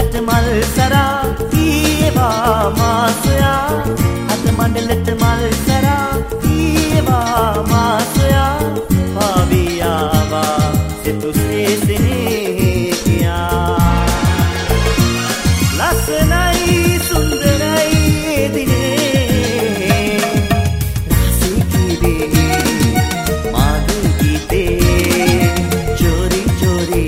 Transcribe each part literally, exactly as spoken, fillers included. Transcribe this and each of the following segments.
මණ්ඩලට මල් සරා ඒවා මාසොයා අද මණ්ඩලට මල් සරා ඒවා මාසොයා පාවී ආවා සිතු සේසනේ කියා ලස්සනයි සුන්දරයි දිනේ රාසී කීවේ මාගේ ගීතේ චෝරි චෝරි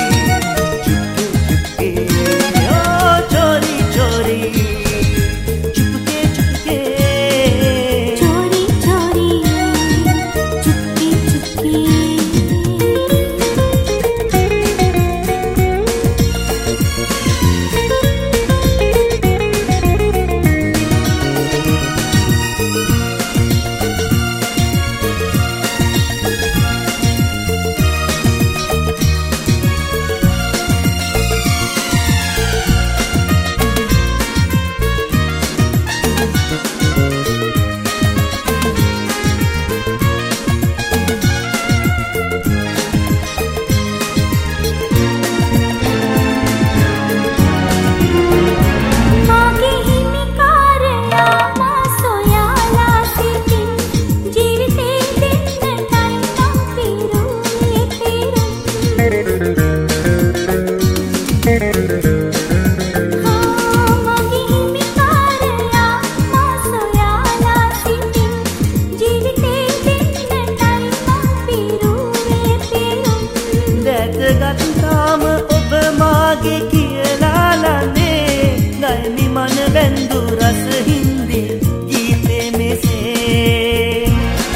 ගත්තාම ඔබ මාගේ කියලා ලන්නේ ගයමි මන බැඳු රස හින්දි ගීතේ මෙසේ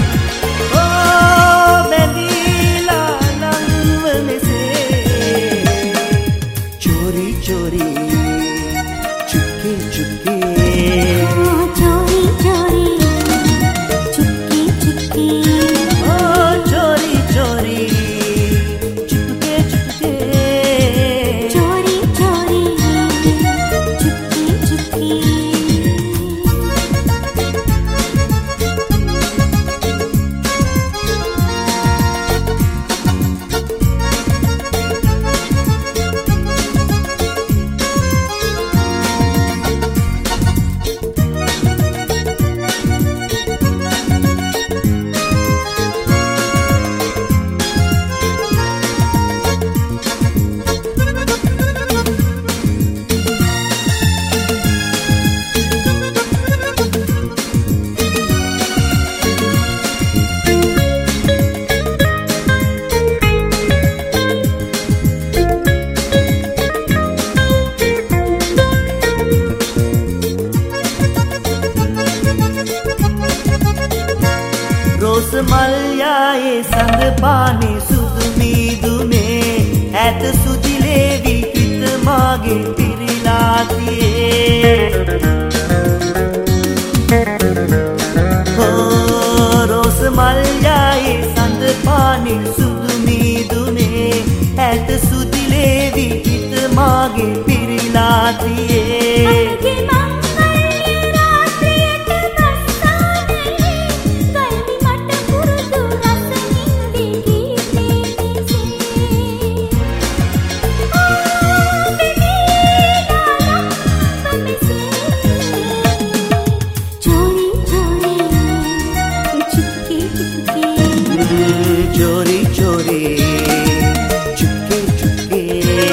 ඕ බැඳීලා ලංව මෙසේ චෝරි චෝරි චුක්කේ චුක්කේ චෝරි චෝරි චුක්කේ චුක්කේ ඕ චෝරි චෝරි රෝස මල් යායේ සඳ පානේ සුදු මීදුමේ ඇත සුදිලේවි හිත මාගේ පිරීලා තියේ ඕ රෝස මල් යායේ සඳ පානේ සුදු මීදුමේ ඇත සුදිලේවි හිත මාගේ පිරීලා තියේ चोरी चोरी चुपके चुपके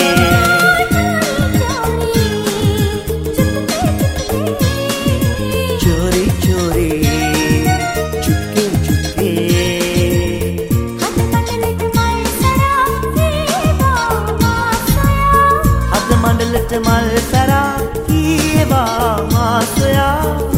चोरी चोरी चुपके चुपके हद मंडलट मल सरा ये बा मासया